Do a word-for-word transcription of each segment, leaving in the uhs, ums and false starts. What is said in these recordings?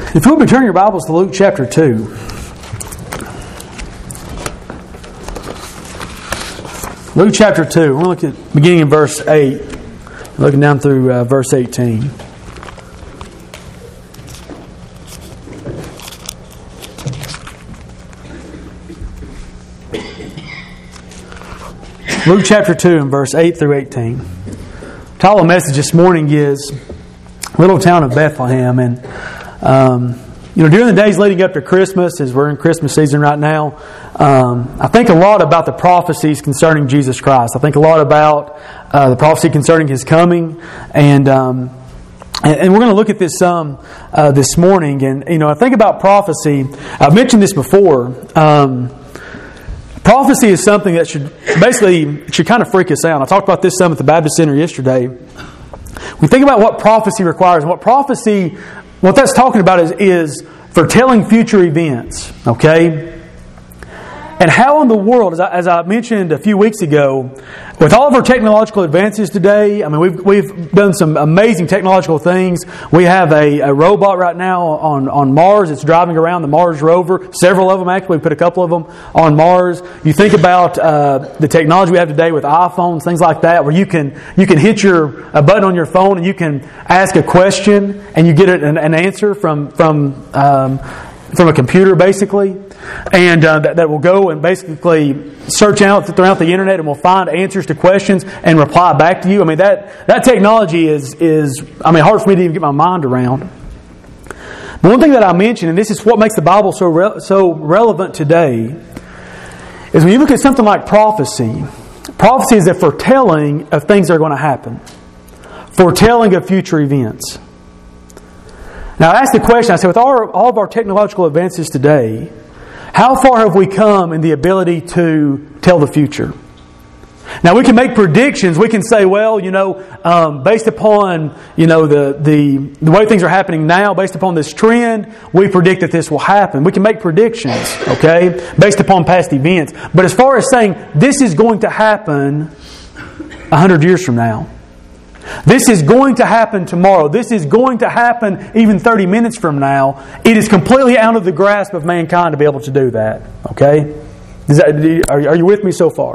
If you would turn your Bibles to Luke chapter two. Luke chapter two. We're going to look at beginning in verse eight, looking down through uh, verse eighteen. Luke chapter two and verse eight through eighteen. The title of the message this morning is Little Town of Bethlehem. And um, you know, during the days leading up to Christmas, as we're in Christmas season right now, um, I think a lot about the prophecies concerning Jesus Christ. I think a lot about uh, the prophecy concerning His coming, and um, and, and we're going to look at this some um, uh, this morning. And you know, I think about prophecy. I've mentioned this before. Um, prophecy is something that should basically should kind of freak us out. I talked about this some at the Baptist Center yesterday. We think about what prophecy requires, and what prophecy. What that's talking about is, is foretelling future events, okay? And how in the world, as I, as I mentioned a few weeks ago, with all of our technological advances today, I mean, we've we've done some amazing technological things. We have a, a robot right now on, on Mars. It's driving around the Mars rover. Several of them, actually. We put a couple of them on Mars. You think about uh, the technology we have today with iPhones, things like that, where you can you can hit your a button on your phone and you can ask a question and you get an, an answer from from um, from a computer, basically. And uh, that, that will go and basically search out throughout the internet and will find answers to questions and reply back to you. I mean, that, that technology is, is, I mean, hard for me to even get my mind around. But one thing that I mentioned, and this is what makes the Bible so re- so relevant today, is when you look at something like prophecy, prophecy is a foretelling of things that are going to happen. Foretelling of future events. Now, I asked the question, I said, with all, our, all of our technological advances today, how far have we come in the ability to tell the future? Now, we can make predictions. We can say, well, you know, um, based upon, you know, the, the, the way things are happening now, based upon this trend, we predict that this will happen. We can make predictions, okay, based upon past events. But as far as saying, this is going to happen a hundred years from now, this is going to happen tomorrow, this is going to happen even thirty minutes from now, it is completely out of the grasp of mankind to be able to do that. Okay? Is that, are you with me so far?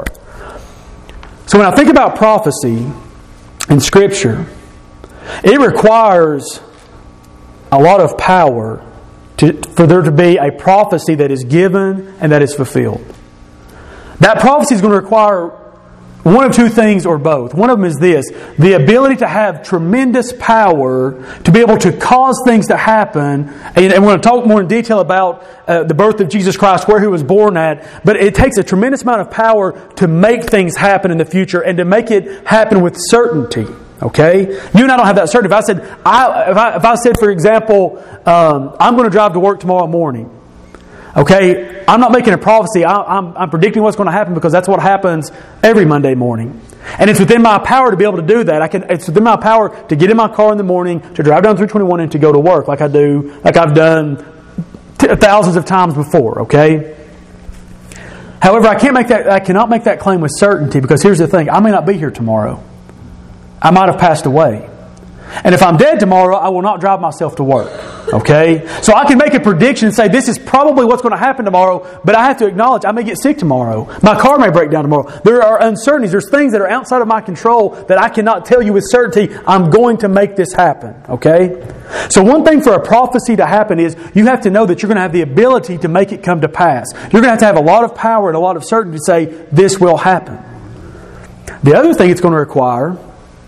So when I think about prophecy in Scripture, it requires a lot of power to, for there to be a prophecy that is given and that is fulfilled. That prophecy is going to require one of two things or both. One of them is this: the ability to have tremendous power to be able to cause things to happen. And we're going to talk more in detail about uh, the birth of Jesus Christ, where He was born at. But it takes a tremendous amount of power to make things happen in the future and to make it happen with certainty. Okay? You and I don't have that certainty. If I said, I, if I, if I said, for example, um, I'm going to drive to work tomorrow morning. Okay, I'm not making a prophecy. I, I'm, I'm predicting what's going to happen because that's what happens every Monday morning. And it's within my power to be able to do that. I can. It's within my power to get in my car in the morning, to drive down three twenty-one and to go to work like I do, like I've done t- thousands of times before, okay? However, I can't make that. I cannot make that claim with certainty because here's the thing. I may not be here tomorrow. I might have passed away. And if I'm dead tomorrow, I will not drive myself to work. Okay? So I can make a prediction and say, this is probably what's going to happen tomorrow, but I have to acknowledge I may get sick tomorrow. My car may break down tomorrow. There are uncertainties. There's things that are outside of my control that I cannot tell you with certainty, I'm going to make this happen. Okay? So one thing for a prophecy to happen is you have to know that you're going to have the ability to make it come to pass. You're going to have to have a lot of power and a lot of certainty to say, this will happen. The other thing it's going to require,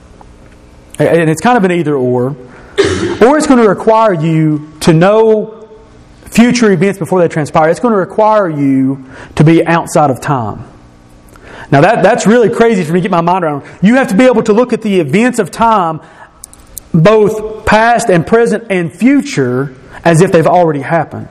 and it's kind of an either or, or it's going to require you to know future events before they transpire. It's going to require you to be outside of time. Now that, that's really crazy for me to get my mind around. You have to be able to look at the events of time, both past and present and future, as if they've already happened.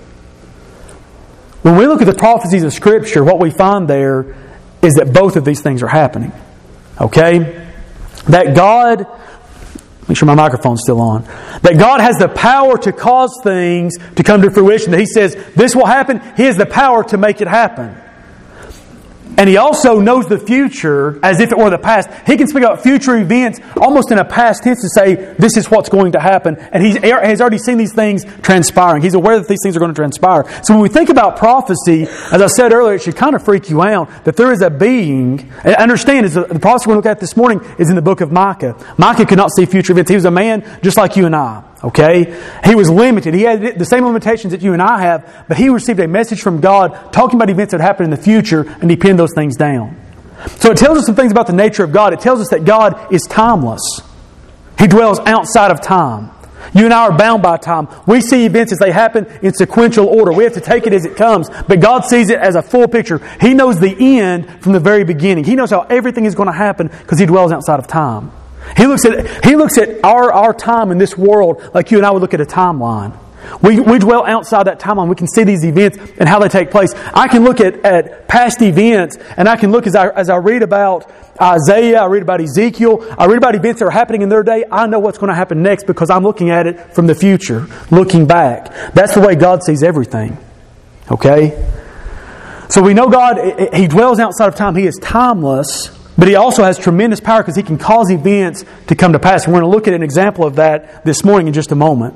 When we look at the prophecies of Scripture, what we find there is that both of these things are happening. Okay? That God, make sure my microphone's still on, that God has the power to cause things to come to fruition. That He says, this will happen. He has the power to make it happen. And And He also knows the future as if it were the past. He can speak about future events almost in a past tense to say, this is what's going to happen. And He has already seen these things transpiring. He's aware that these things are going to transpire. So when we think about prophecy, as I said earlier, it should kind of freak you out that there is a being. And understand, is the prophecy we're going to look at this morning is in the book of Micah. Micah could not see future events. He was a man just like you and I. Okay? He was limited. He had the same limitations that you and I have, but he received a message from God talking about events that would happen in the future, and he penned those things down. So it tells us some things about the nature of God. It tells us that God is timeless. He dwells outside of time. You and I are bound by time. We see events as they happen in sequential order. We have to take it as it comes, but God sees it as a full picture. He knows the end from the very beginning. He knows how everything is going to happen because He dwells outside of time. He looks at He looks at our, our time in this world like you and I would look at a timeline. We, we dwell outside that timeline. We can see these events and how they take place. I can look at, at past events, and I can look as I, as I read about Isaiah, I read about Ezekiel, I read about events that are happening in their day. I know what's going to happen next because I'm looking at it from the future, looking back. That's the way God sees everything. Okay? So we know God, He dwells outside of time. He is timeless. But He also has tremendous power because He can cause events to come to pass. And we're going to look at an example of that this morning in just a moment.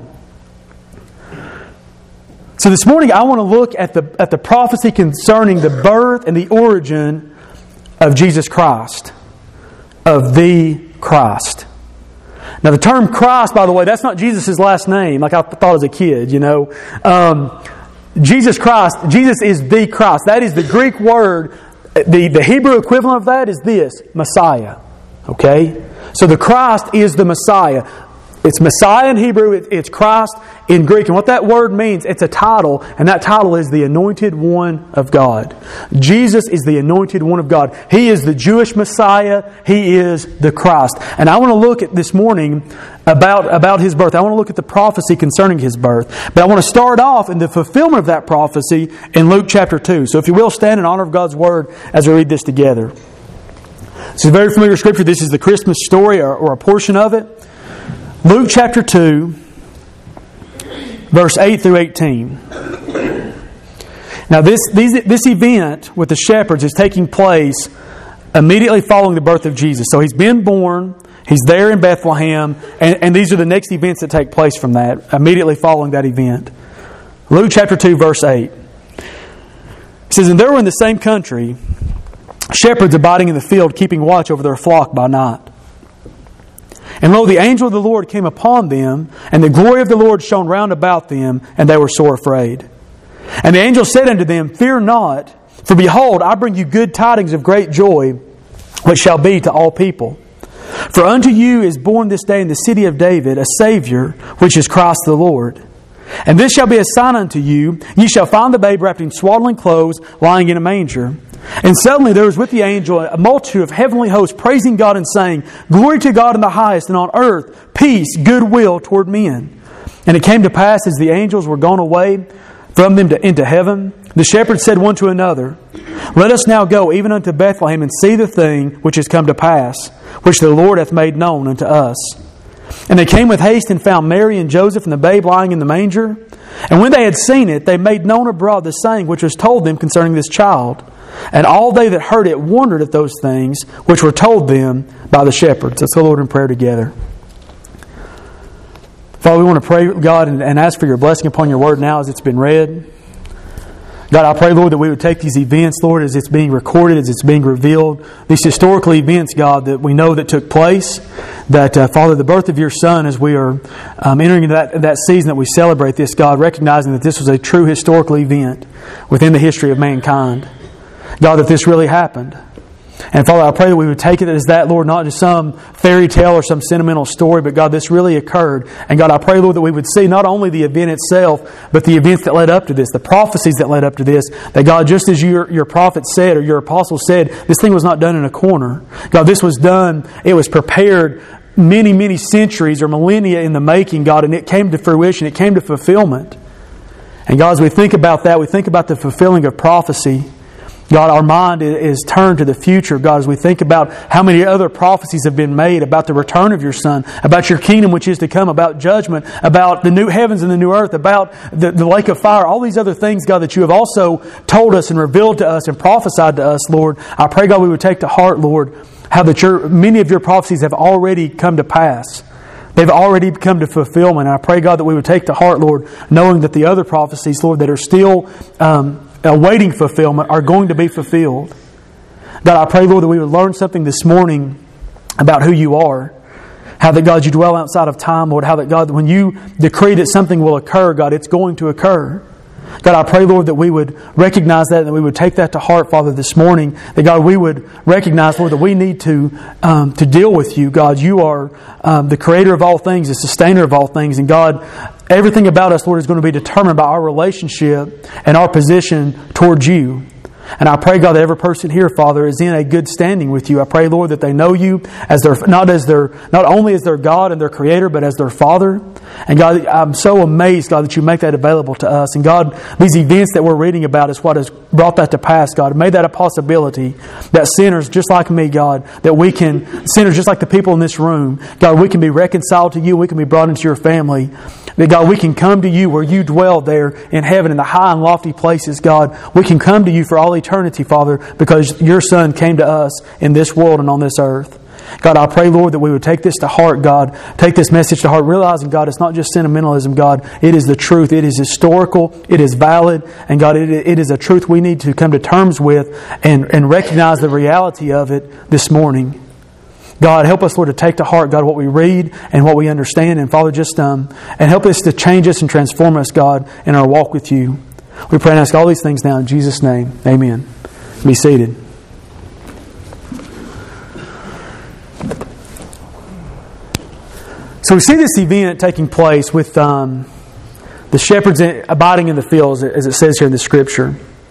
So this morning I want to look at the at the prophecy concerning the birth and the origin of Jesus Christ. Of the Christ. Now the term Christ, by the way, that's not Jesus' last name like I thought as a kid, you know. Um, Jesus Christ, Jesus is the Christ. That is the Greek word. The, the Hebrew equivalent of that is this, Messiah. Okay? So the Christ is the Messiah. It's Messiah in Hebrew, it, it's Christ in Greek. And what that word means, it's a title, and that title is the Anointed One of God. Jesus is the Anointed One of God. He is the Jewish Messiah. He is the Christ. And I want to look at this morning about, about His birth. I want to look at the prophecy concerning His birth. But I want to start off in the fulfillment of that prophecy in Luke chapter two. So if you will, stand in honor of God's Word as we read this together. This is a very familiar scripture. This is the Christmas story, or, or a portion of it. Luke chapter two, verse eight through eighteen. Now this, these, this event with the shepherds is taking place immediately following the birth of Jesus. So He's been born, He's there in Bethlehem, and, and these are the next events that take place from that, immediately following that event. Luke chapter two, verse eight. It says, "And there were in the same country shepherds abiding in the field, keeping watch over their flock by night. And lo, the angel of the Lord came upon them, and the glory of the Lord shone round about them, and they were sore afraid. And the angel said unto them, Fear not, for behold, I bring you good tidings of great joy, which shall be to all people. For unto you is born this day in the city of David a Saviour, which is Christ the Lord. And this shall be a sign unto you, ye shall find the babe wrapped in swaddling clothes, lying in a manger. And suddenly there was with the angel a multitude of heavenly hosts praising God and saying, Glory to God in the highest, and on earth peace, goodwill toward men. And it came to pass, as the angels were gone away from them to, into heaven, the shepherds said one to another, Let us now go even unto Bethlehem, and see the thing which has come to pass, which the Lord hath made known unto us. And they came with haste and found Mary and Joseph and the babe lying in the manger. And when they had seen it, they made known abroad the saying which was told them concerning this child. And all they that heard it wondered at those things which were told them by the shepherds." Let's go, Lord, in prayer together. Father, we want to pray, God, and, and ask for your blessing upon your word now as it's been read. God, I pray, Lord, that we would take these events, Lord, as it's being recorded, as it's being revealed, these historical events, God, that we know that took place, that, uh, Father, the birth of your Son, as we are um, entering into that, that season that we celebrate this, God, recognizing that this was a true historical event within the history of mankind. God, that this really happened. And Father, I pray that we would take it as that, Lord, not just some fairy tale or some sentimental story, but God, this really occurred. And God, I pray, Lord, that we would see not only the event itself, but the events that led up to this, the prophecies that led up to this, that God, just as your, your prophet said, or your apostle said, this thing was not done in a corner. God, this was done, it was prepared many, many centuries or millennia in the making, God, and it came to fruition, it came to fulfillment. And God, as we think about that, we think about the fulfilling of prophecy. God, our mind is turned to the future, God, as we think about how many other prophecies have been made about the return of your Son, about your kingdom which is to come, about judgment, about the new heavens and the new earth, about the, the lake of fire, all these other things, God, that you have also told us and revealed to us and prophesied to us, Lord. I pray, God, we would take to heart, Lord, how that your many of your prophecies have already come to pass. They've already come to fulfillment. I pray, God, that we would take to heart, Lord, knowing that the other prophecies, Lord, that are still um, awaiting fulfillment are going to be fulfilled. God, I pray, Lord, that we would learn something this morning about who you are. How that, God, you dwell outside of time, Lord. How that, God, when you decree that something will occur, God, it's going to occur. God, I pray, Lord, that we would recognize that and that we would take that to heart, Father, this morning. That, God, we would recognize, Lord, that we need to um, to deal with you. God, you are um, the creator of all things, the sustainer of all things. And, God, everything about us, Lord, is going to be determined by our relationship and our position towards you. And I pray, God, that every person here, Father, is in a good standing with you. I pray, Lord, that they know you as their not as their not only as their God and their Creator, but as their Father. And God, I'm so amazed, God, that you make that available to us. And God, these events that we're reading about is what has brought that to pass, God. Made that a possibility that sinners just like me, God, that we can, sinners just like the people in this room, God, we can be reconciled to you. We can be brought into your family. That, God, we can come to you where you dwell there in heaven in the high and lofty places, God. We can come to you for all eternity, Father, because your Son came to us in this world and on this earth. God, I pray, Lord, that we would take this to heart, God. Take this message to heart, realizing, God, it's not just sentimentalism, God. It is the truth. It is historical. It is valid. And, God, it, it is a truth we need to come to terms with and, and recognize the reality of it this morning. God, help us, Lord, to take to heart, God, what we read and what we understand. And, Father, just um, and help us to change us and transform us, God, in our walk with you. We pray and ask all these things now in Jesus' name. Amen. Be seated. So we see this event taking place with um, the shepherds abiding in the fields, as it says here in the Scripture.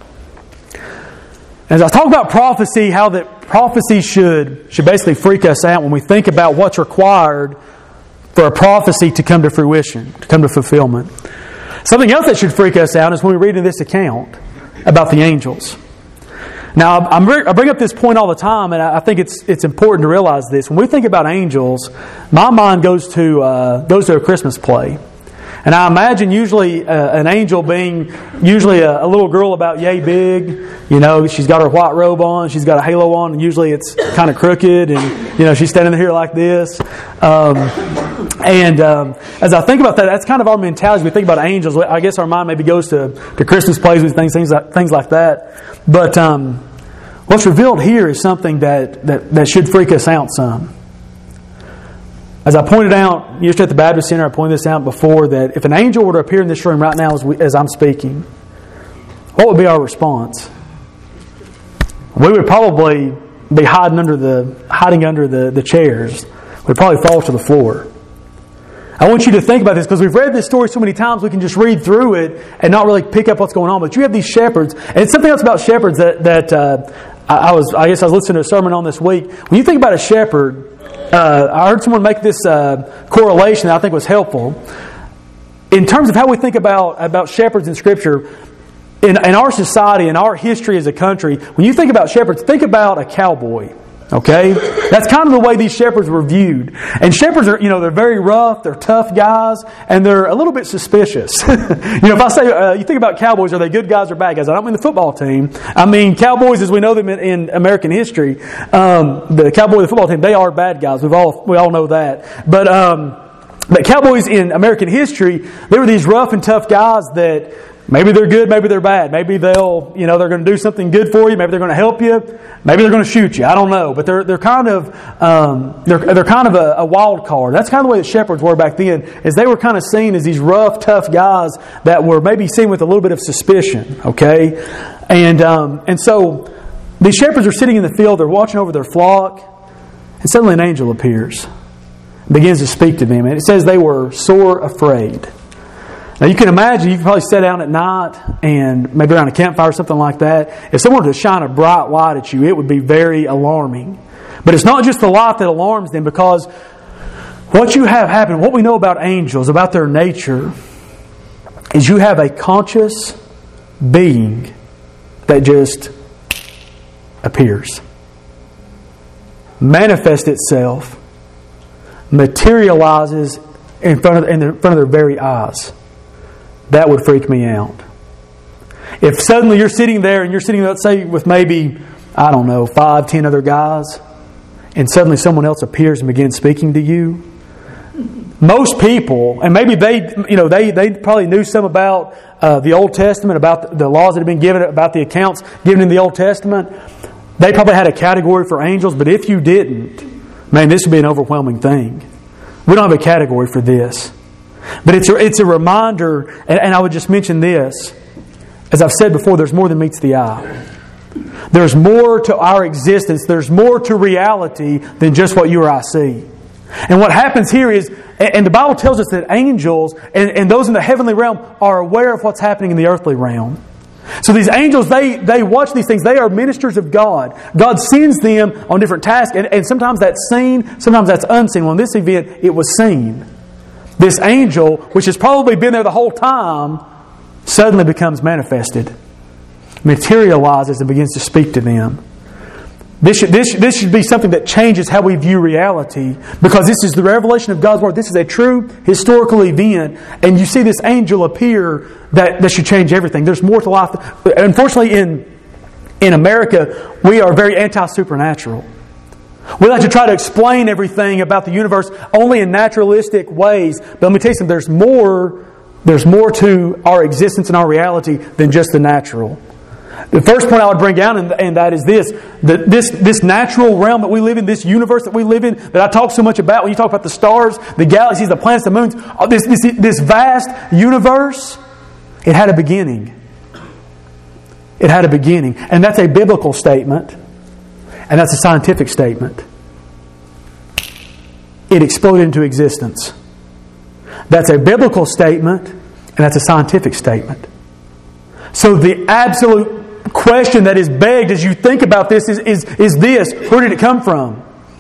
As I talk about prophecy, how that prophecy should, should basically freak us out when we think about what's required for a prophecy to come to fruition, to come to fulfillment. Something else that should freak us out is when we read in this account about the angels. Now, I'm, I bring up this point all the time, and I think it's it's important to realize this. When we think about angels, my mind goes to uh, goes to a Christmas play. And I imagine usually uh, an angel being usually a, a little girl about yay big. You know, she's got her white robe on, she's got a halo on, and usually it's kind of crooked, and, you know, she's standing here like this. Um, and um, as I think about that, that's kind of our mentality. We think about angels. I guess our mind maybe goes to, to Christmas plays with things, things like, things like that. But um, what's revealed here is something that, that, that should freak us out some. As I pointed out yesterday at the Baptist Center, I pointed this out before, that if an angel were to appear in this room right now as, we, as I'm speaking, what would be our response? We would probably be hiding under the hiding under the, the chairs. We'd probably fall to the floor. I want you to think about this, because we've read this story so many times we can just read through it and not really pick up what's going on. But you have these shepherds, and it's something else about shepherds that that uh, I, I was I guess I was listening to a sermon on this week. When you think about a shepherd, Uh, I heard someone make this uh, correlation that I think was helpful. In terms of how we think about, about shepherds in Scripture, in, in our society, in our history as a country, when you think about shepherds, think about a cowboy. Okay? That's kind of the way these shepherds were viewed. And shepherds are, you know, they're very rough, they're tough guys, and they're a little bit suspicious. You know, if I say, uh, you think about cowboys, are they good guys or bad guys? I don't mean the football team. I mean cowboys as we know them in, in American history. Um, the cowboy, the football team, they are bad guys. We've all, we all know that. But, um, but cowboys in American history, they were these rough and tough guys that maybe they're good, maybe they're bad. Maybe they'll, you know, they're going to do something good for you. Maybe they're going to help you. Maybe they're going to shoot you. I don't know, but they're they're kind of um, they're they're kind of a, a wild card. That's kind of the way the shepherds were back then. Is they were kind of seen as these rough, tough guys that were maybe seen with a little bit of suspicion. Okay, and um, and so these shepherds are sitting in the field. They're watching over their flock, and suddenly an angel appears, and begins to speak to them. And it says they were sore afraid. Now you can imagine, you can probably sit down at night and maybe around a campfire or something like that. If someone were to shine a bright light at you, it would be very alarming. But it's not just the light that alarms them, because what you have happen, what we know about angels, about their nature, is you have a conscious being that just appears. Manifests itself, materializes in front of in the, front of their very eyes. That would freak me out. If suddenly you're sitting there and you're sitting, let's say, with maybe, I don't know, five, ten other guys, and suddenly someone else appears and begins speaking to you, most people, and maybe they, you know, they, they probably knew some about uh, the Old Testament, about the laws that have been given, about the accounts given in the Old Testament. They probably had a category for angels, but if you didn't, man, this would be an overwhelming thing. We don't have a category for this. But it's a, it's a reminder, and, and I would just mention this. As I've said before, there's more than meets the eye. There's more to our existence. There's more to reality than just what you or I see. And what happens here is, and the Bible tells us that angels and, and those in the heavenly realm are aware of what's happening in the earthly realm. So these angels, they, they watch these things. They are ministers of God. God sends them on different tasks. And, and sometimes that's seen, sometimes that's unseen. Well, in this event, it was seen. This angel, which has probably been there the whole time, suddenly becomes manifested, materializes and begins to speak to them. This should, this, this should be something that changes how we view reality, because this is the revelation of God's Word. This is a true historical event, and you see this angel appear that, that should change everything. There's more to life. Unfortunately, in, in America, we are very anti-supernatural. We like to try to explain everything about the universe only in naturalistic ways. But let me tell you something, there's more, there's more to our existence and our reality than just the natural. The first point I would bring out, and, and that is this, that this, this natural realm that we live in, this universe that we live in, that I talk so much about when you talk about the stars, the galaxies, the planets, the moons, this, this, this vast universe, it had a beginning. It had a beginning. And that's a biblical statement. And that's a scientific statement. It exploded into existence. That's a biblical statement, and that's a scientific statement. So the absolute question that is begged as you think about this is, is, is this: where did it come from?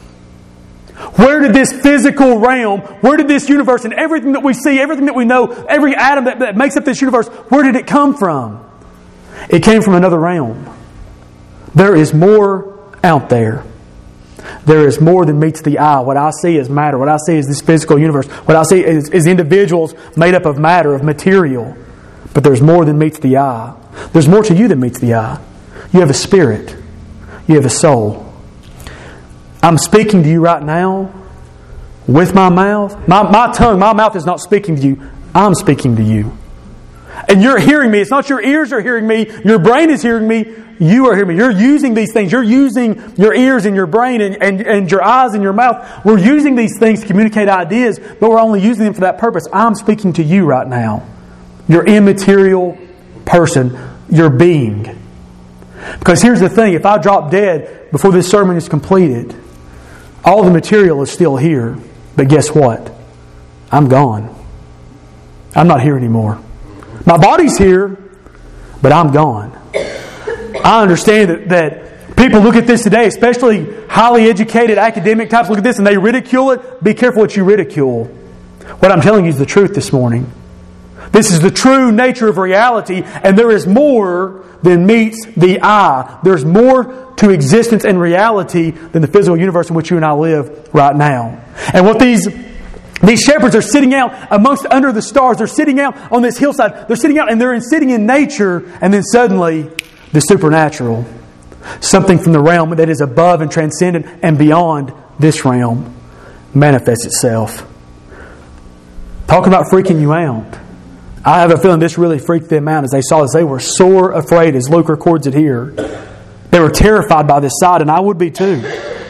Where did this physical realm, where did this universe and everything that we see, everything that we know, every atom that, that makes up this universe, where did it come from? It came from another realm. There is more out there. There is more than meets the eye. What I see is matter. What I see is this physical universe. What I see is, is individuals made up of matter, of material. But there's more than meets the eye. There's more to you than meets the eye. You have a spirit. You have a soul. I'm speaking to you right now with my mouth. My, my tongue, my mouth is not speaking to you. I'm speaking to you. And you're hearing me. It's not your ears are hearing me. Your brain is hearing me. You are hearing me. You're using these things. You're using your ears and your brain and, and, and your eyes and your mouth. We're using these things to communicate ideas, but we're only using them for that purpose. I'm speaking to you right now. Your immaterial person. Your being. Because here's the thing. If I drop dead before this sermon is completed, all the material is still here. But guess what? I'm gone. I'm not here anymore. My body's here, but I'm gone. I understand that, that people look at this today, especially highly educated academic types, look at this and they ridicule it. Be careful what you ridicule. What I'm telling you is the truth this morning. This is the true nature of reality, and there is more than meets the eye. There's more to existence and reality than the physical universe in which you and I live right now. And what these These shepherds are sitting out amongst under the stars. They're sitting out on this hillside. They're sitting out and they're in, sitting in nature. And then suddenly, the supernatural, something from the realm that is above and transcendent and beyond this realm, manifests itself. Talking about freaking you out. I have a feeling this really freaked them out as they saw this. They were sore afraid, as Luke records it here. They were terrified by this sight, and I would be too.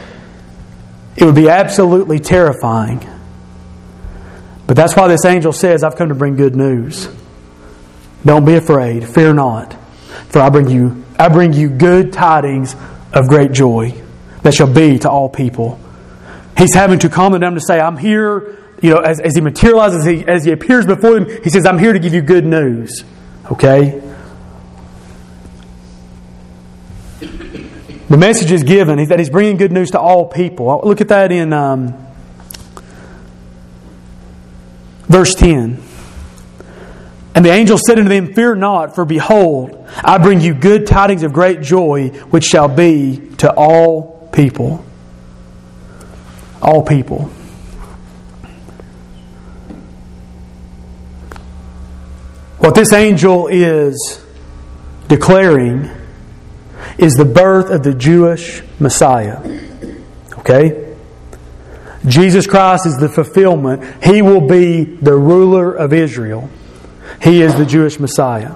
It would be absolutely terrifying. But that's why this angel says, I've come to bring good news. Don't be afraid. Fear not. For I bring you, I bring you good tidings of great joy that shall be to all people. He's having to calm them to say, I'm here, you know, as, as he materializes, as he, as he appears before them, he says, I'm here to give you good news. Okay? The message is given that he's bringing good news to all people. Look at that in Um, Verse ten. And the angel said unto them, Fear not, for behold, I bring you good tidings of great joy, which shall be to all people. All people. What this angel is declaring is the birth of the Jewish Messiah. Okay? Jesus Christ is the fulfillment. He will be the ruler of Israel. He is the Jewish Messiah.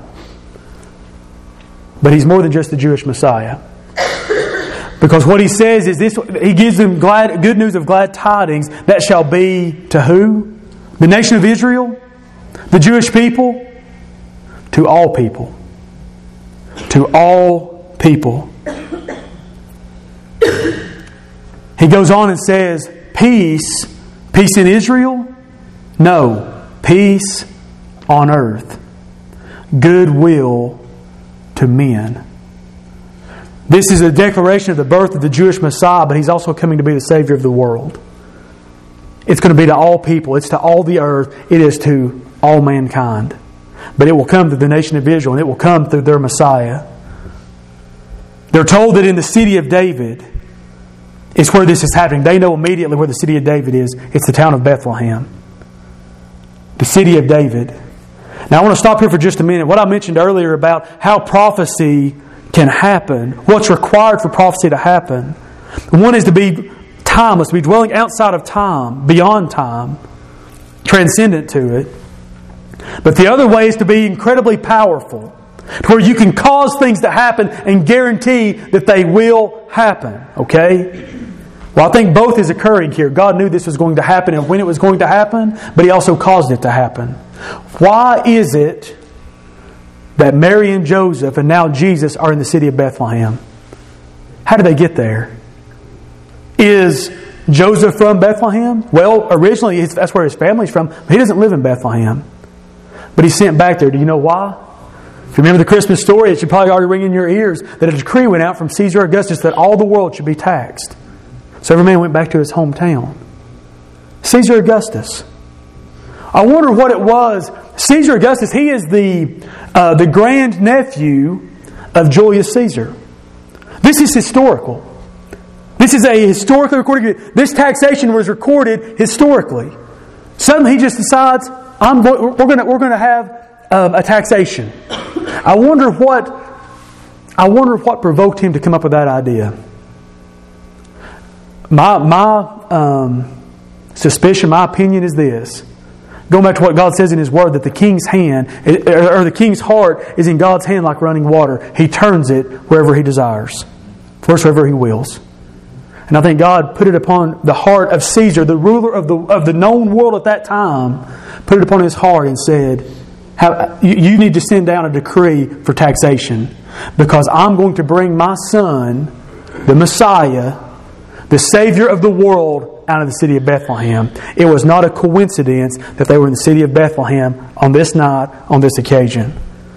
But He's more than just the Jewish Messiah. Because what He says is this, He gives them glad, good news of glad tidings that shall be to who? The nation of Israel? The Jewish people? To all people. To all people. He goes on and says, Peace. Peace in Israel? No. Peace on earth. Goodwill to men. This is a declaration of the birth of the Jewish Messiah, but He's also coming to be the Savior of the world. It's going to be to all people. It's to all the earth. It is to all mankind. But it will come through the nation of Israel, and it will come through their Messiah. They're told that in the city of David is where this is happening. They know immediately where the city of David is. It's the town of Bethlehem. The city of David. Now I want to stop here for just a minute. What I mentioned earlier about how prophecy can happen, what's required for prophecy to happen. One is to be timeless, to be dwelling outside of time, beyond time, transcendent to it. But the other way is to be incredibly powerful, to where you can cause things to happen and guarantee that they will happen. Okay? Well, I think both is occurring here. God knew this was going to happen and when it was going to happen, but He also caused it to happen. Why is it that Mary and Joseph and now Jesus are in the city of Bethlehem? How did they get there? Is Joseph from Bethlehem? Well, originally that's where his family's from. He doesn't live in Bethlehem. But he's sent back there. Do you know why? If you remember the Christmas story, it should probably already ring in your ears that a decree went out from Caesar Augustus that all the world should be taxed. So every man went back to his hometown. Caesar Augustus. I wonder what it was. Caesar Augustus, he is the uh, the grand nephew of Julius Caesar. This is historical. This is a historically recorded. This taxation was recorded historically. Suddenly he just decides, I'm go- we're going to we're going to have um, a taxation. I wonder what I wonder what provoked him to come up with that idea. My my um, suspicion, my opinion is this. Going back to what God says in His Word, that the king's hand, or the king's heart is in God's hand like running water. He turns it wherever He desires. Wherever He wills. And I think God put it upon the heart of Caesar, the ruler of the of the known world at that time, put it upon his heart and said, Have, you, you need to send down a decree for taxation because I'm going to bring my son, the Messiah, the Savior of the world, out of the city of Bethlehem. It was not a coincidence that they were in the city of Bethlehem on this night, on this occasion.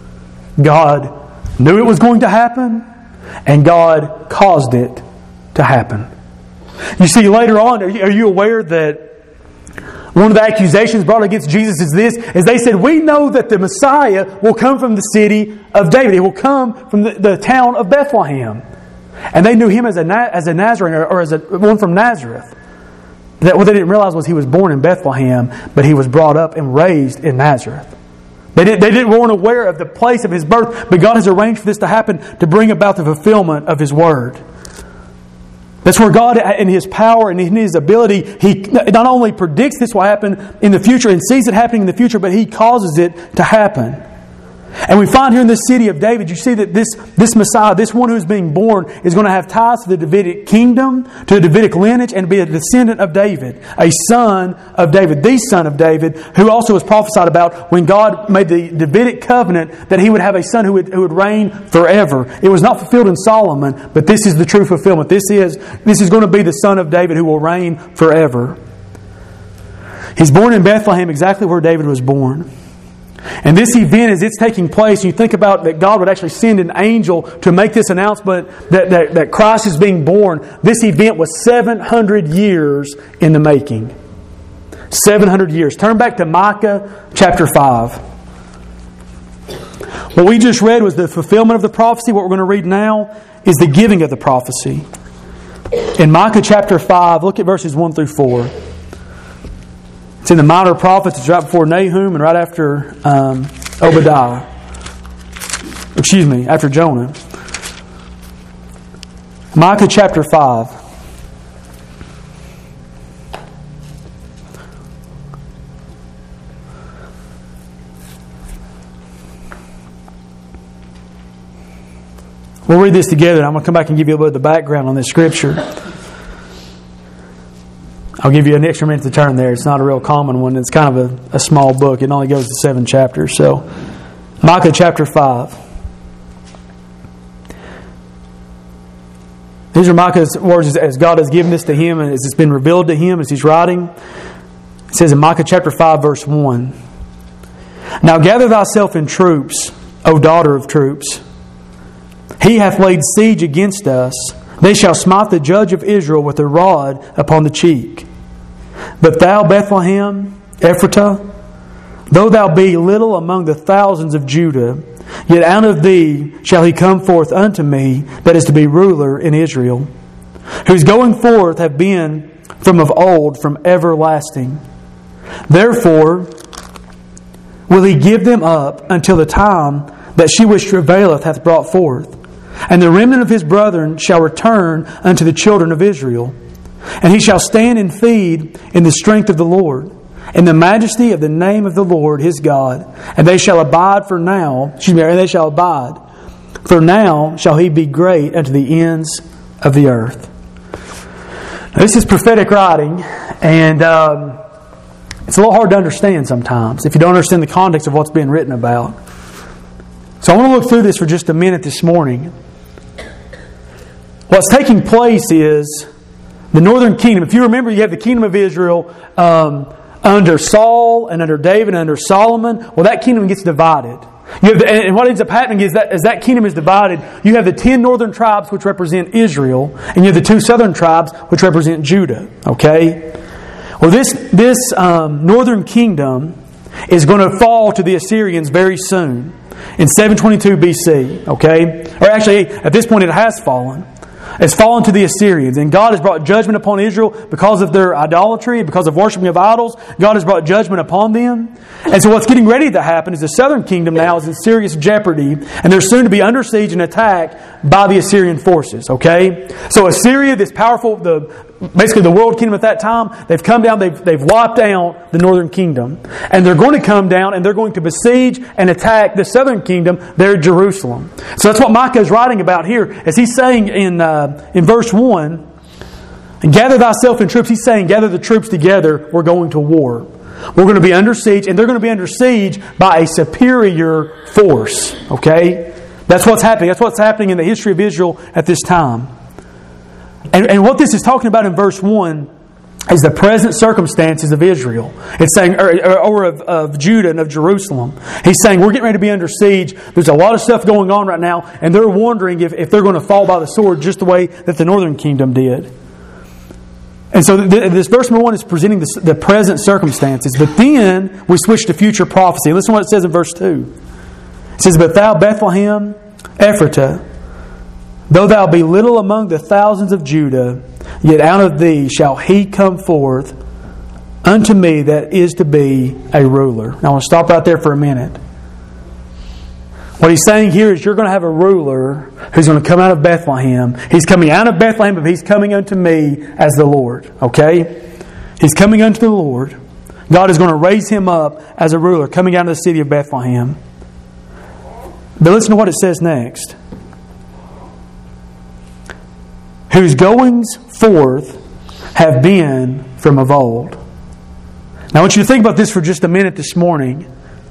God knew it was going to happen, and God caused it to happen. You see, later on, are you, are you aware that one of the accusations brought against Jesus is this, is they said, we know that the Messiah will come from the city of David. He will come from the, the town of Bethlehem. And they knew Him as a, as a Nazarene, or, or as a one from Nazareth. That what they didn't realize was He was born in Bethlehem, but He was brought up and raised in Nazareth. They, did, they didn't, weren't aware of the place of His birth, but God has arranged for this to happen to bring about the fulfillment of His Word. That's where God, in His power and in His ability, He not only predicts this will happen in the future and sees it happening in the future, but He causes it to happen. And we find here in this city of David, you see that this, this Messiah, this one who's being born, is going to have ties to the Davidic kingdom, to the Davidic lineage, and be a descendant of David, a son of David, the son of David, who also was prophesied about when God made the Davidic covenant that He would have a son who would, who would reign forever. It was not fulfilled in Solomon, but this is the true fulfillment. This is, this is going to be the son of David who will reign forever. He's born in Bethlehem, exactly where David was born. And this event, as it's taking place, you think about that God would actually send an angel to make this announcement that, that, that Christ is being born. This event was seven hundred years in the making. seven hundred years. Turn back to Micah chapter five. What we just read was the fulfillment of the prophecy. What we're going to read now is the giving of the prophecy. In Micah chapter five, look at verses one through four. It's in the Minor Prophets. It's right before Nahum and right after um, Obadiah. Excuse me, after Jonah. Micah chapter five. We'll read this together, and I'm going to come back and give you a little bit of the background on this scripture. I'll give you an extra minute to turn there. It's not a real common one. It's kind of a, a small book. It only goes to seven chapters. So, Micah chapter five. These are Micah's words as God has given this to him and as it's been revealed to him as he's writing. It says in Micah chapter five, verse one, "Now gather thyself in troops, O daughter of troops. He hath laid siege against us. They shall smite the judge of Israel with a rod upon the cheek. But thou, Bethlehem, Ephratah, though thou be little among the thousands of Judah, yet out of thee shall he come forth unto me that is to be ruler in Israel, whose going forth have been from of old, from everlasting. Therefore will he give them up until the time that she which travaileth hath brought forth. And the remnant of his brethren shall return unto the children of Israel. And he shall stand and feed in the strength of the Lord, in the majesty of the name of the Lord his God. And they shall abide for now, excuse me, and they shall abide. For now shall he be great unto the ends of the earth." Now, this is prophetic writing, and um, it's a little hard to understand sometimes if you don't understand the context of what's being written about. So I want to look through this for just a minute this morning. What's taking place is the northern kingdom. If you remember, you have the kingdom of Israel um, under Saul and under David and under Solomon. Well, that kingdom gets divided. You have the, and what ends up happening is that as that kingdom is divided, you have the ten northern tribes which represent Israel, and you have the two southern tribes which represent Judah. Okay? Well, this, this um, northern kingdom is going to fall to the Assyrians very soon. In seven twenty-two B C, okay? Or actually, at this point it has fallen. It's fallen to the Assyrians. And God has brought judgment upon Israel because of their idolatry, because of worshiping of idols. God has brought judgment upon them. And so what's getting ready to happen is the southern kingdom now is in serious jeopardy. And they're soon to be under siege and attacked by the Assyrian forces, okay? So Assyria, this powerful, the basically the world kingdom at that time, they've come down, they've, they've wiped out the northern kingdom. And they're going to come down and they're going to besiege and attack the southern kingdom there in Jerusalem. So that's what Micah is writing about here. As he's saying in, uh, in verse one, "And gather thyself in troops," he's saying, gather the troops together, we're going to war. We're going to be under siege, and they're going to be under siege by a superior force. Okay? That's what's happening. That's what's happening in the history of Israel at this time. And, and what this is talking about in verse one is the present circumstances of Israel. It's saying, or, or of, of Judah and of Jerusalem. He's saying, we're getting ready to be under siege. There's a lot of stuff going on right now, and they're wondering if, if they're going to fall by the sword just the way that the northern kingdom did. And so th- this verse number one is presenting the, the present circumstances. But then we switch to future prophecy. Listen to what it says in verse two. It says, "But thou, Bethlehem, Ephratah, though thou be little among the thousands of Judah, yet out of thee shall he come forth unto me that is to be a ruler." Now I want to stop right there for a minute. What he's saying here is you're going to have a ruler who's going to come out of Bethlehem. He's coming out of Bethlehem, but he's coming unto me as the Lord. Okay? He's coming unto the Lord. God is going to raise him up as a ruler, coming out of the city of Bethlehem. But listen to what it says next. "Whose goings forth have been from of old." Now I want you to think about this for just a minute this morning.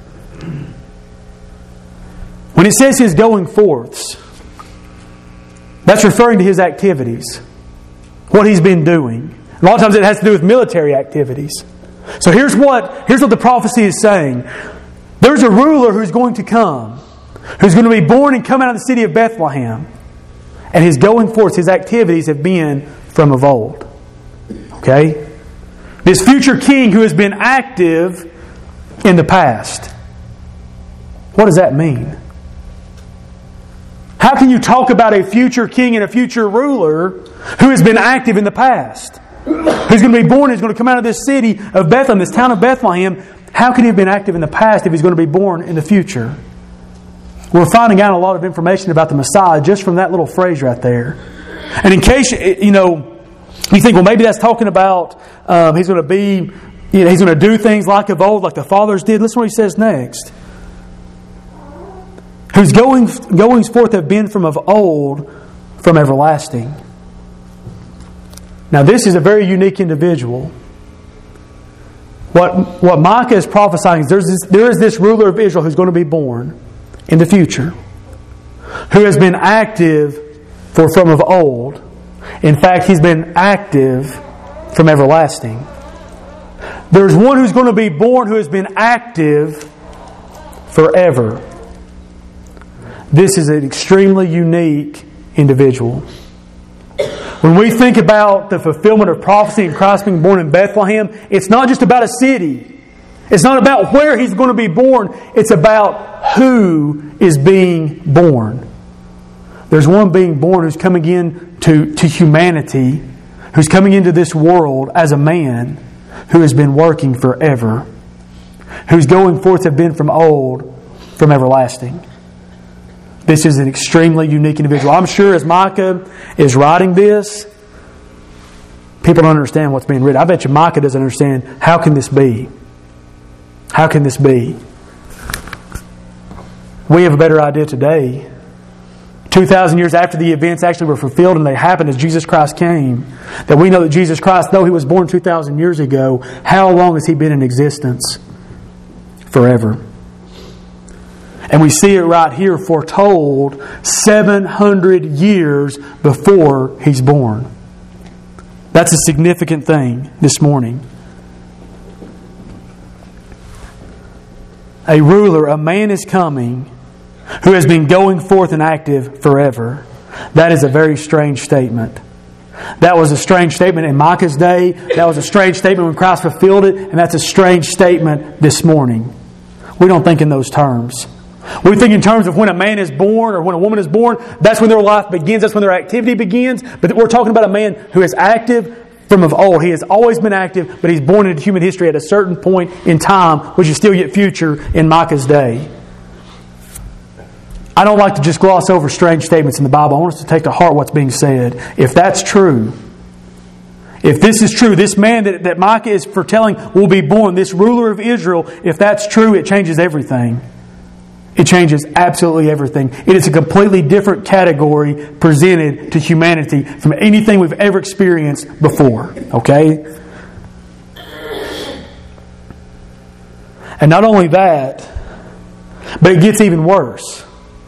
When it says his going forths, that's referring to his activities. What he's been doing. A lot of times it has to do with military activities. So here's what, here's what the prophecy is saying. There's a ruler who's going to come, who's going to be born and come out of the city of Bethlehem. And his going forth, his activities have been from of old. Okay? This future king who has been active in the past. What does that mean? How can you talk about a future king and a future ruler who has been active in the past? Who's going to be born, who's going to come out of this city of Bethlehem, this town of Bethlehem? How can he have been active in the past if he's going to be born in the future? We're finding out a lot of information about the Messiah just from that little phrase right there. And in case, you know, you think, well, maybe that's talking about um, he's going to be, you know, he's going to do things like of old, like the fathers did. Listen to what he says next. Whose goings, goings forth have been from of old, from everlasting. Now, this is a very unique individual. What, what Micah is prophesying is there's this, there is this ruler of Israel who's going to be born in the future, who has been active for from of old. In fact, he's been active from everlasting. There's one who's going to be born who has been active forever. This is an extremely unique individual. When we think about the fulfillment of prophecy and Christ being born in Bethlehem, it's not just about a city. It's not about where He's going to be born. It's about who is being born. There's one being born who's coming in to, to humanity, who's coming into this world as a man who has been working forever, whose going forth have been from old, from everlasting. This is an extremely unique individual. I'm sure as Micah is writing this, people don't understand what's being written. I bet you Micah doesn't understand, how can this be? How can this be? We have a better idea today. two thousand years after the events actually were fulfilled and they happened as Jesus Christ came, that we know that Jesus Christ, though He was born two thousand years ago, how long has He been in existence? Forever. And we see it right here foretold seven hundred years before He's born. That's a significant thing this morning. A ruler, a man is coming who has been going forth and active forever. That is a very strange statement. That was a strange statement in Micah's day. That was a strange statement when Christ fulfilled it. And that's a strange statement this morning. We don't think in those terms. We think in terms of when a man is born or when a woman is born, that's when their life begins, that's when their activity begins. But we're talking about a man who is active from of old. He has always been active, but he's born into human history at a certain point in time, which is still yet future in Micah's day. I don't like to just gloss over strange statements in the Bible. I want us to take to heart what's being said. If that's true, if this is true, this man that, that Micah is foretelling will be born, this ruler of Israel, if that's true, it changes everything. It changes absolutely everything. It is a completely different category presented to humanity from anything we've ever experienced before. Okay? And not only that, but it gets even worse.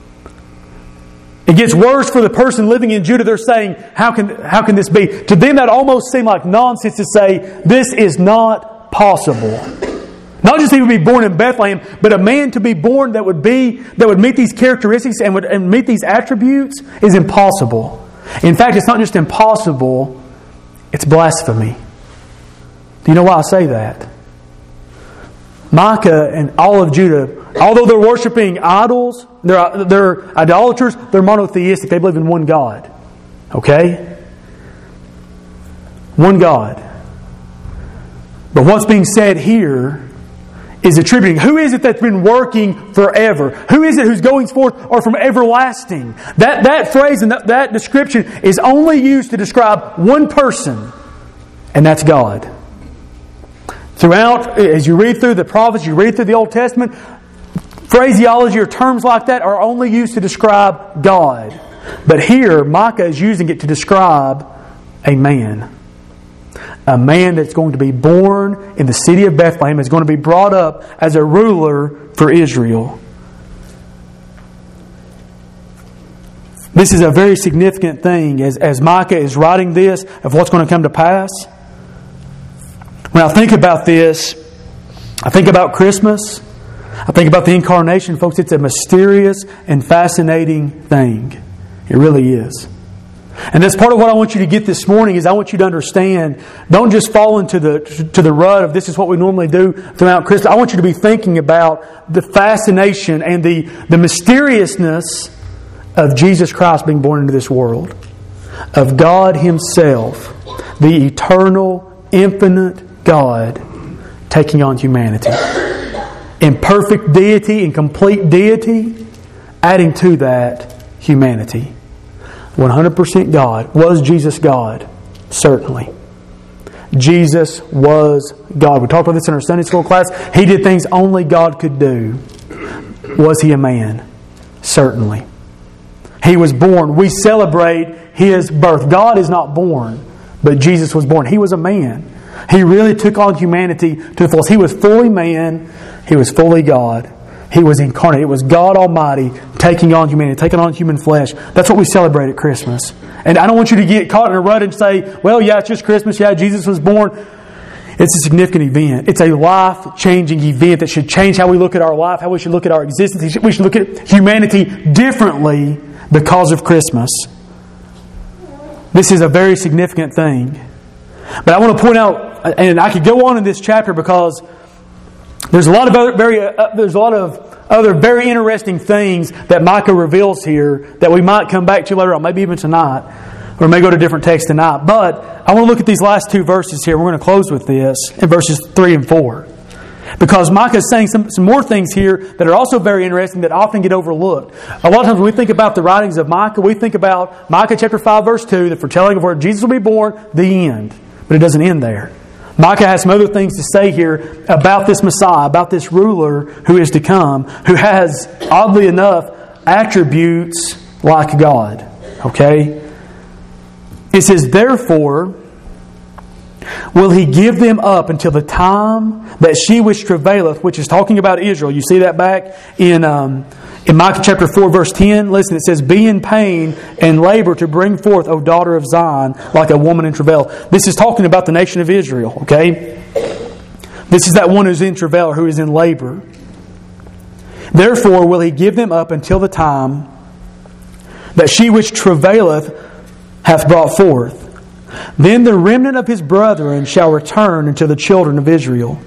It gets worse for the person living in Judah. They're saying, how can, how can this be? To them that almost seemed like nonsense to say, this is not possible. Not just he would be born in Bethlehem, but a man to be born that would be that would meet these characteristics and would and meet these attributes is impossible. In fact, it's not just impossible, it's blasphemy. Do you know why I say that? Micah and all of Judah, although they're worshiping idols, they're, they're idolaters, they're monotheistic. They believe in one God. Okay? One God. But what's being said here is attributing. Who is it that's been working forever? Who is it whose goings forth are from everlasting? That, that phrase and that, that description is only used to describe one person, and that's God. Throughout, as you read through the prophets, you read through the Old Testament, phraseology or terms like that are only used to describe God. But here, Micah is using it to describe a man. A man that's going to be born in the city of Bethlehem is going to be brought up as a ruler for Israel. This is a very significant thing as, as Micah is writing this of what's going to come to pass. When I think about this, I think about Christmas. I think about the incarnation. Folks, it's a mysterious and fascinating thing. It really is. And that's part of what I want you to get this morning is I want you to understand, don't just fall into the to the rut of this is what we normally do throughout Christmas. I want you to be thinking about the fascination and the, the mysteriousness of Jesus Christ being born into this world, of God Himself, the eternal, infinite God, taking on humanity. In perfect deity, in complete deity, adding to that humanity. one hundred percent God. Was Jesus God? Certainly. Jesus was God. We talked about this in our Sunday school class. He did things only God could do. Was He a man? Certainly. He was born. We celebrate His birth. God is not born, but Jesus was born. He was a man. He really took on humanity to the fullest. He was fully man. He was fully God. He was incarnate. It was God Almighty taking on humanity, taking on human flesh. That's what we celebrate at Christmas. And I don't want you to get caught in a rut and say, well, yeah, it's just Christmas. Yeah, Jesus was born. It's a significant event. It's a life-changing event that should change how we look at our life, how we should look at our existence. We should look at humanity differently because of Christmas. This is a very significant thing. But I want to point out, and I could go on in this chapter because there's a lot of other very uh, there's a lot of other very interesting things that Micah reveals here that we might come back to later on, maybe even tonight, or may go to different texts tonight. But I want to look at these last two verses here. We're going to close with this in verses three and four. Because Micah is saying some, some more things here that are also very interesting that often get overlooked. A lot of times when we think about the writings of Micah, we think about Micah chapter five verse two, the foretelling of where Jesus will be born, the end. But it doesn't end there. Micah has some other things to say here about this Messiah, about this ruler who is to come, who has, oddly enough, attributes like God. Okay? It says, therefore, will He give them up until the time that she which travaileth, which is talking about Israel. You see that back in um, in Micah chapter four, verse ten. Listen, it says, be in pain and labor to bring forth, O daughter of Zion, like a woman in travail. This is talking about the nation of Israel, okay? This is that one who's in travail, who is in labor. Therefore will He give them up until the time that she which travaileth hath brought forth. Then the remnant of His brethren shall return unto the children of Israel.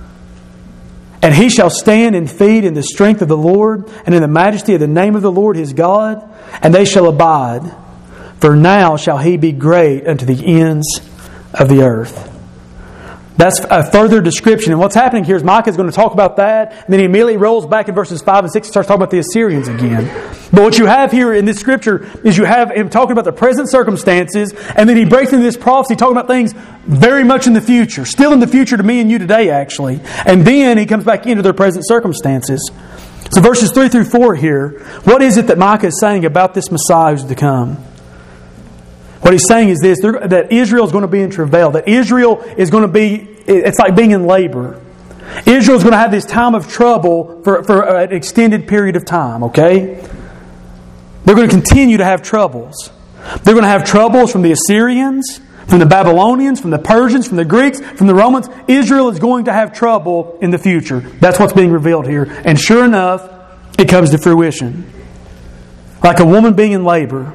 And he shall stand and feed in the strength of the Lord, and in the majesty of the name of the Lord his God, and they shall abide. For now shall he be great unto the ends of the earth. That's a further description. And what's happening here is Micah is going to talk about that, and then he immediately rolls back in verses five and six and starts talking about the Assyrians again. But what you have here in this scripture is you have him talking about the present circumstances, and then he breaks into this prophecy talking about things very much in the future, still in the future to me and you today, actually. And then he comes back into their present circumstances. So verses three through four here, what is it that Micah is saying about this Messiah who's to come? What he's saying is this, that Israel is going to be in travail, that Israel is going to be, it's like being in labor. Israel is going to have this time of trouble for, for an extended period of time, okay? They're going to continue to have troubles. They're going to have troubles from the Assyrians, from the Babylonians, from the Persians, from the Greeks, from the Romans. Israel is going to have trouble in the future. That's what's being revealed here. And sure enough, it comes to fruition. Like a woman being in labor.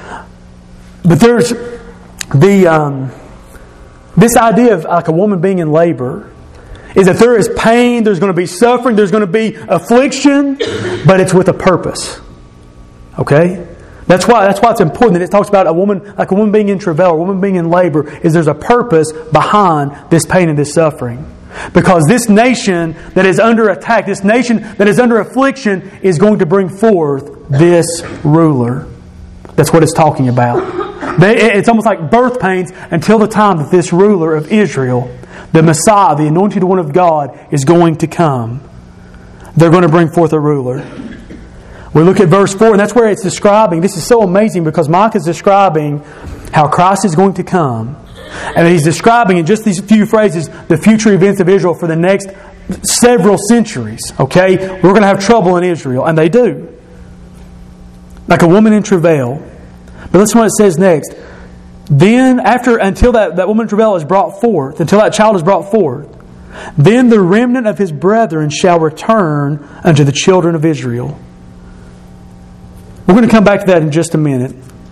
But there's the um, this idea of like a woman being in labor is that there is pain, there's going to be suffering, there's going to be affliction, but it's with a purpose. Okay? That's why that's why it's important that it talks about a woman like a woman being in travail, a woman being in labor, is there's a purpose behind this pain and this suffering. Because this nation that is under attack, this nation that is under affliction is going to bring forth this ruler. That's what it's talking about. It's almost like birth pains until the time that this ruler of Israel, the Messiah, the anointed one of God, is going to come. They're going to bring forth a ruler. We look at verse four, and that's where it's describing. This is so amazing because Micah is describing how Christ is going to come. And he's describing in just these few phrases the future events of Israel for the next several centuries. Okay? We're going to have trouble in Israel. And they do. Like a woman in travail. But listen to what it says next. Then, after until that, that woman in travail is brought forth, until that child is brought forth, then the remnant of his brethren shall return unto the children of Israel. We're going to come back to that in just a minute.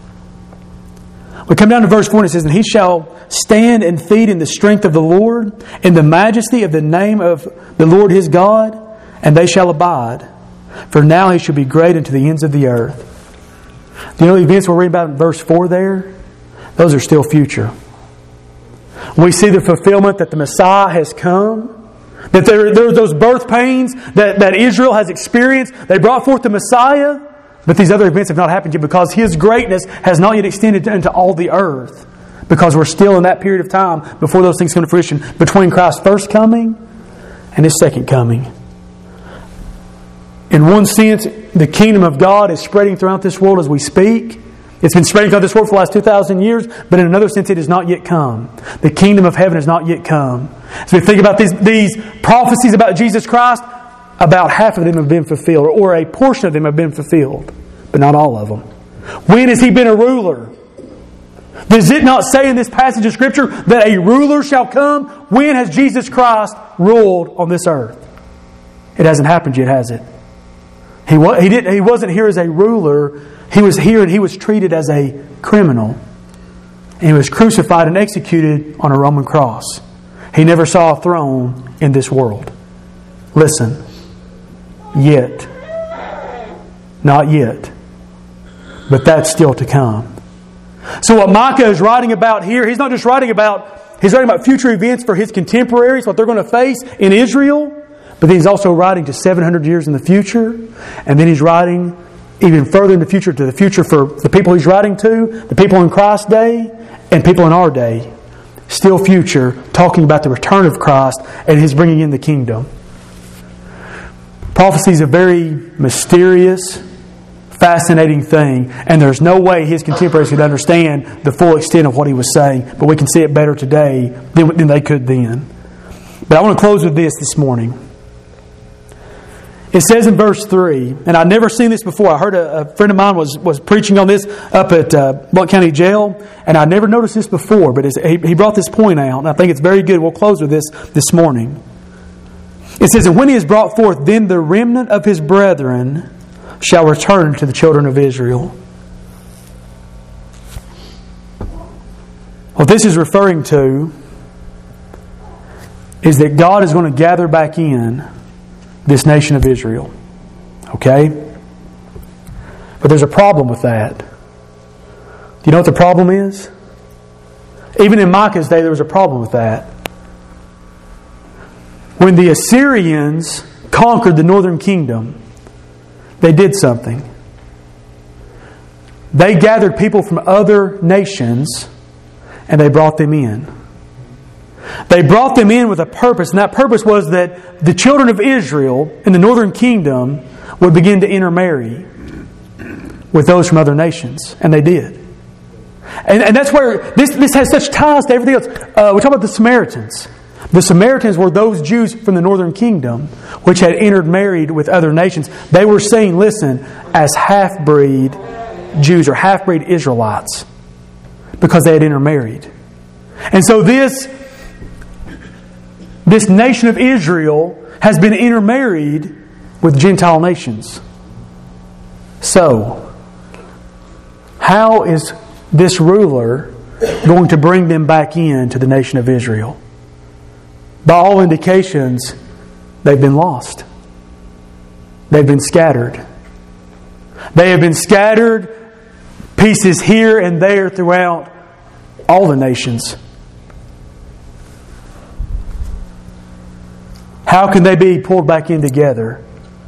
We come down to verse four and it says, and he shall stand and feed in the strength of the Lord, in the majesty of the name of the Lord his God, and they shall abide. For now he shall be great unto the ends of the earth. Do you know the events we're reading about in verse four there? Those are still future. We see the fulfillment that the Messiah has come. That there, there are those birth pains that, that Israel has experienced. They brought forth the Messiah. But these other events have not happened yet because His greatness has not yet extended into all the earth. Because we're still in that period of time before those things come to fruition. Between Christ's first coming and His second coming. In one sense, the kingdom of God is spreading throughout this world as we speak. It's been spreading throughout this world for the last two thousand years, but in another sense, it has not yet come. The kingdom of heaven has not yet come. So we think about these, these prophecies about Jesus Christ, about half of them have been fulfilled, or a portion of them have been fulfilled, but not all of them. When has He been a ruler? Does it not say in this passage of Scripture that a ruler shall come? When has Jesus Christ ruled on this earth? It hasn't happened yet, has it? He, wa- he, didn't, he wasn't here as a ruler. He was here and He was treated as a criminal. And He was crucified and executed on a Roman cross. He never saw a throne in this world. Listen. Yet. Not yet. But that's still to come. So what Micah is writing about here, he's not just writing about, he's writing about future events for his contemporaries, what they're going to face in Israel. But then he's also writing to seven hundred years in the future. And then he's writing even further in the future to the future for the people he's writing to, the people in Christ's day, and people in our day. Still future, talking about the return of Christ and His bringing in the kingdom. Prophecy is a very mysterious, fascinating thing. And there's no way his contemporaries could understand the full extent of what he was saying. But we can see it better today than, than they could then. But I want to close with this this morning. It says in verse three, and I'd never seen this before. I heard a, a friend of mine was, was preaching on this up at uh, Blount County Jail, and I'd never noticed this before, but he, he brought this point out, and I think it's very good. We'll close with this this morning. It says, and when He is brought forth, then the remnant of His brethren shall return to the children of Israel. What this is referring to is that God is going to gather back in this nation of Israel. Okay? But there's a problem with that. Do you know what the problem is? Even in Micah's day, there was a problem with that. When the Assyrians conquered the northern kingdom, they did something. They gathered people from other nations and they brought them in. They brought them in with a purpose, and that purpose was that the children of Israel in the northern kingdom would begin to intermarry with those from other nations. And they did. And, and that's where this, this has such ties to everything else. Uh, we talk about the Samaritans. The Samaritans were those Jews from the northern kingdom which had intermarried with other nations. They were saying, listen, as half-breed Jews or half-breed Israelites, because they had intermarried. And so this This nation of Israel has been intermarried with Gentile nations. So, how is this ruler going to bring them back into the nation of Israel? By all indications, they've been lost. They've been scattered. They have been scattered, pieces here and there throughout all the nations. How can they be pulled back in together?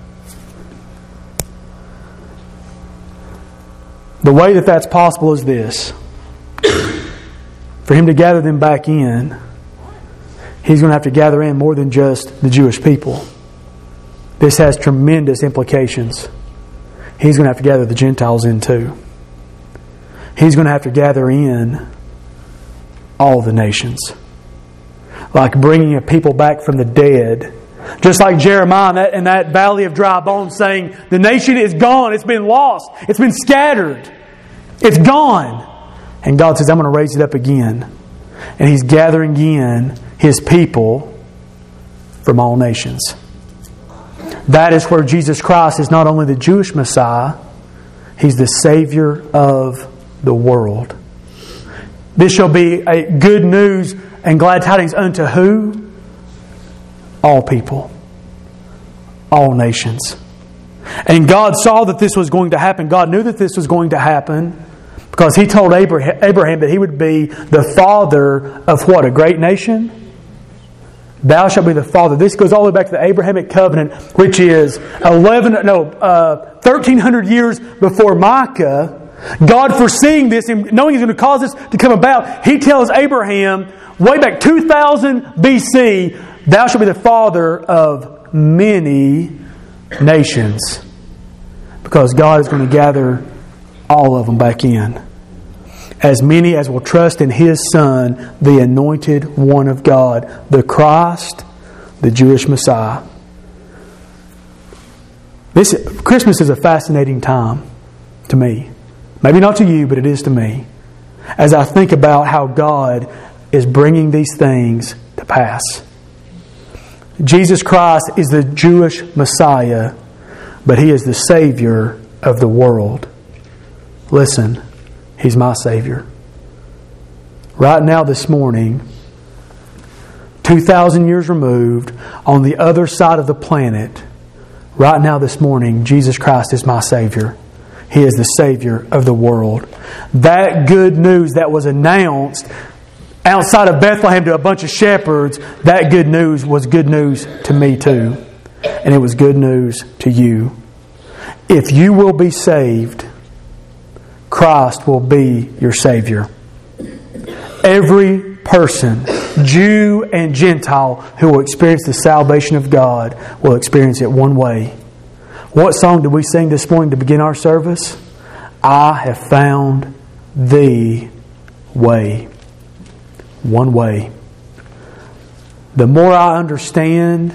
The way that that's possible is this. For Him to gather them back in, He's going to have to gather in more than just the Jewish people. This has tremendous implications. He's going to have to gather the Gentiles in too. He's going to have to gather in all the nations. Like bringing a people back from the dead. Just like Jeremiah in that, in that valley of dry bones saying, the nation is gone. It's been lost. It's been scattered. It's gone. And God says, I'm going to raise it up again. And He's gathering in His people from all nations. That is where Jesus Christ is not only the Jewish Messiah, He's the Savior of the world. This shall be a good news and glad tidings unto who? All people. All nations. And God saw that this was going to happen. God knew that this was going to happen because He told Abraham that he would be the father of what? A great nation? Thou shalt be the father. This goes all the way back to the Abrahamic covenant, which is eleven, no, uh, thirteen hundred years before Micah. God foreseeing this and knowing He's going to cause this to come about, He tells Abraham, way back two thousand B C, thou shalt be the father of many nations. Because God is going to gather all of them back in. As many as will trust in His Son, the anointed one of God, the Christ, the Jewish Messiah. This Christmas is a fascinating time to me. Maybe not to you, but it is to me. As I think about how God is bringing these things to pass. Jesus Christ is the Jewish Messiah, but He is the Savior of the world. Listen, He's my Savior. Right now, this morning, two thousand years removed, on the other side of the planet, right now, this morning, Jesus Christ is my Savior. He is the Savior of the world. That good news that was announced outside of Bethlehem to a bunch of shepherds, that good news was good news to me too. And it was good news to you. If you will be saved, Christ will be your Savior. Every person, Jew and Gentile, who will experience the salvation of God will experience it one way. What song did we sing this morning to begin our service? I have found the way. One way. The more I understand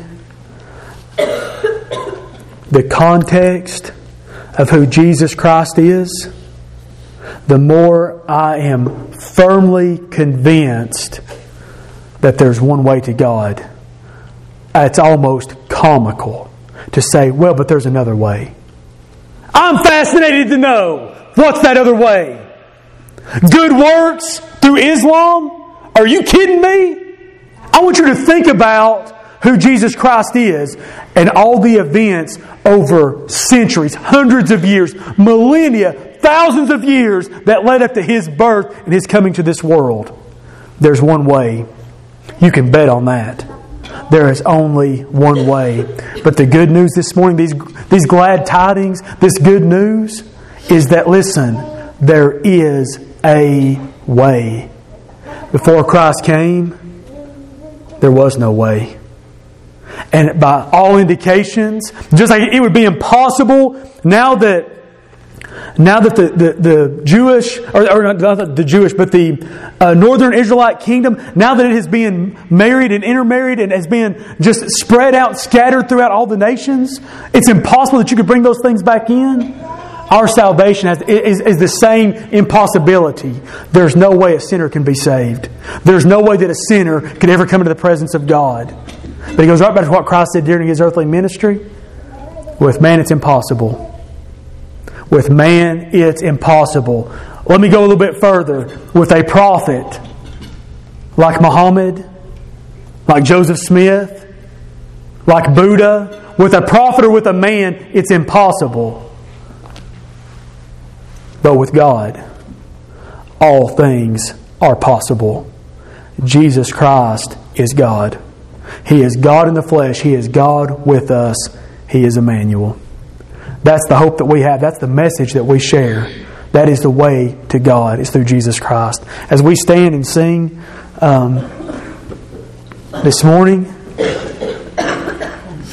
the context of who Jesus Christ is, the more I am firmly convinced that there's one way to God. It's almost comical to say, well, but there's another way. I'm fascinated to know, what's that other way? Good works through Islam? Are you kidding me? I want you to think about who Jesus Christ is and all the events over centuries, hundreds of years, millennia, thousands of years that led up to His birth and His coming to this world. There's one way. You can bet on that. There is only one way. But the good news this morning, these, these glad tidings, this good news is that, listen, there is a way. Before Christ came, there was no way. And by all indications, just like it would be impossible now that now that the, the, the Jewish, or, or not the Jewish, but the uh, Northern Israelite kingdom, now that it is being married and intermarried and has been just spread out, scattered throughout all the nations, it's impossible that you could bring those things back in. Our salvation has, is, is the same impossibility. There's no way a sinner can be saved. There's no way that a sinner could ever come into the presence of God. But he goes right back to what Christ said during His earthly ministry. With man, it's impossible. With man, it's impossible. Let me go a little bit further. With a prophet like Muhammad, like Joseph Smith, like Buddha, with a prophet or with a man, it's impossible. But with God, all things are possible. Jesus Christ is God. He is God in the flesh. He is God with us. He is Emmanuel. That's the hope that we have. That's the message that we share. That is the way to God. It's through Jesus Christ. As we stand and sing um, this morning,